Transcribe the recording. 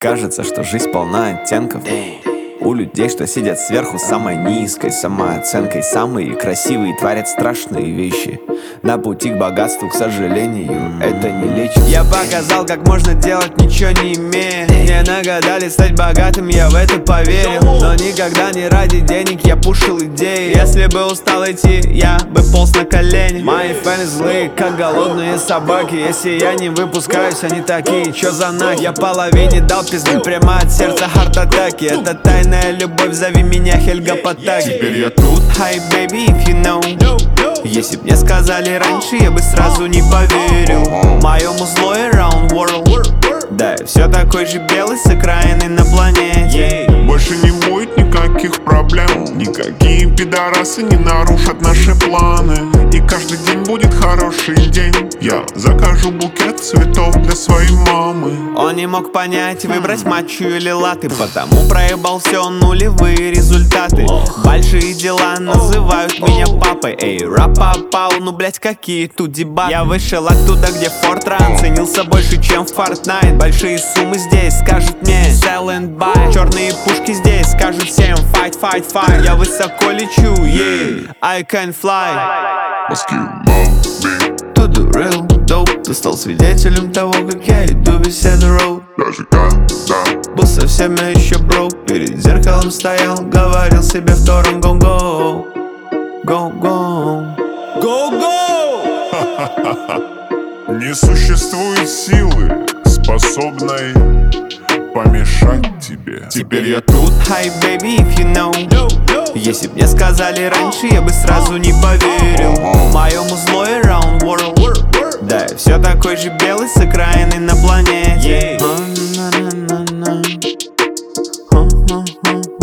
Кажется, что жизнь полна оттенков. У людей, что сидят сверху, самой низкой самооценкой, самые красивые творят страшные вещи. На пути к богатству, к сожалению, это не лечит. Я показал, как можно делать, ничего не имея. Мне нагадали стать богатым, я в это поверил. Но никогда не ради денег я пушил идеи. Если бы устал идти, я бы полз на колени. Мои фэны злые, как голодные собаки. Если я не выпускаюсь, они такие, чё за нах? Я половине дал пизды прямо от сердца, хард-атаки. Это тайная любовь, зови меня Хельга Потаки. Теперь я тут. Hi baby, if you know. Если б мне сказали раньше, я бы сразу не поверил моему злой around world. Да, я все такой же белый с окраины на планете. Больше не будет никаких проблем. Никакие пидорасы не нарушат наши планы. И каждый день будет хороший день. Я закажу букет цветов для своей мамы. Он не мог понять, выбрать матчу или латы, потому проебал все нулевые результаты. Большие дела называют меня папой. Эй, рапапау, ну блять, какие тут дебаты. Я вышел оттуда, где Фортран ценился больше, чем Fortnite. Большие суммы здесь скажут мне sell and buy. Черные пушки здесь скажут всем fight, fight, fight. Я высоко лечу, yeah, I can fly. Мозги моби. To the real dope. Ты стал свидетелем того, как я иду весь этот road. Даже когда Был совсем я еще бро. Перед зеркалом стоял, говорил себе втором go-go. Go-go. Go-go! не существует силы, способной помешать тебе. Теперь я тут. Hi baby, if you know. Если б мне сказали раньше, я бы сразу не поверил моему злой around world. Да, я все такой же белый с окраины на планете.